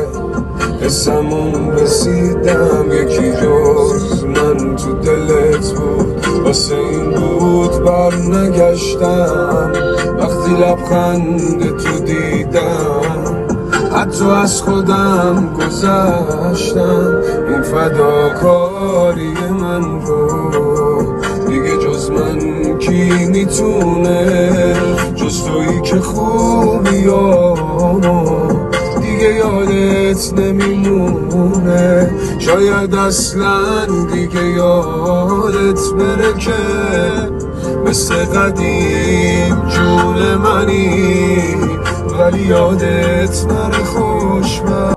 حسمون رسیدم یکی جز من تو دلت بود، واسه این بود بر نگشتم وقتی لبخند تو دیدم، حتی از خودم گذشتم. این فداکاری من رو دیگه جز من کی میتونه، جز تویی که خوبیامو دیگه یادت نمیمونه. شاید اصلا دیگه یادت بره که مثل قدیم جون منی، ولی یادت نره خوشبخت.